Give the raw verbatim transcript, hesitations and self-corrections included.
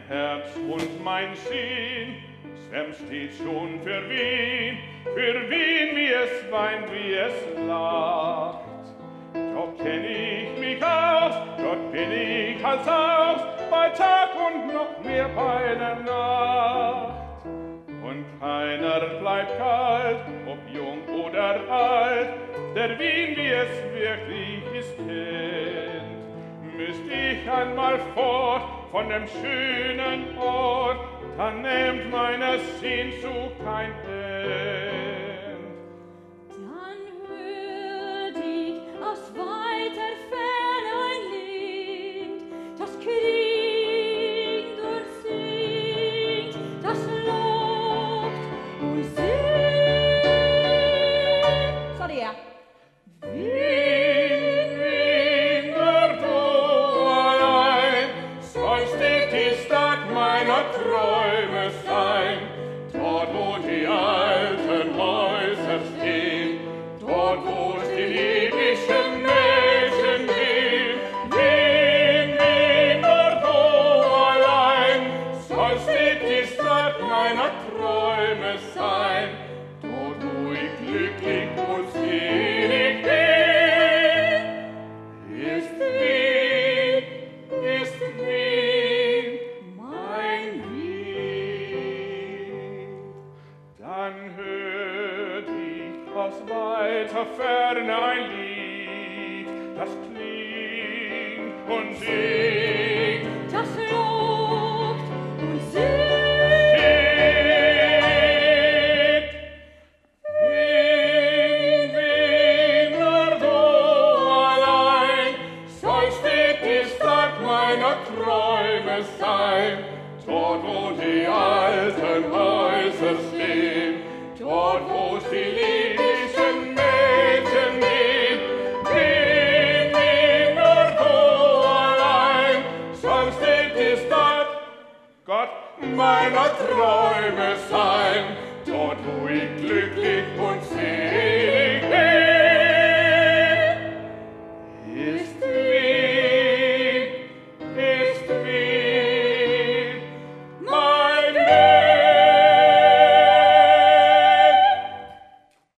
Herz und mein Sinn, Svem steht schon für Wien, für Wien, wie es weint, wie es lacht. Dort kenn ich mich aus, dort bin ich als Haus, bei Tag und noch mehr bei der Nacht. Und keiner bleibt kalt, ob jung oder alt, der Wien, wie es wirklich ist, kennt. Müsst ich einmal fort von dem schönen Ort, dann nimmt meine Sehnsucht kein End. Dann hört ich aus weiter Ferne ein Lied, das klingt und singt, das lobt und singt. Sorry, ja. Wien, Wien, nur du allein, sollst du die Stadt meiner Träume sein, dort wo die alten Häuser stehen, dort wo die lieblichen Mädchen gehen. Wien, Wien, nur du allein, sollst du die Stadt meiner Träume sein, dort wo ich glücklich und selig bin. Ist Wien, ist Wien, mein Wien. Dann hört ich aus weiter Ferne ein Lied, das klingt und singt, Das lobt und singt. Wien, Wien, nur du allein, sollst du die Stadt meiner Träume sein, dort wo die alten Häuser stehen, dort wo die lieblichen Mädchen gehen. Wien, Wien, nur du allein, sollst du die Stadt, Gott, meiner Träume sein, dort wo ich glücklich und selig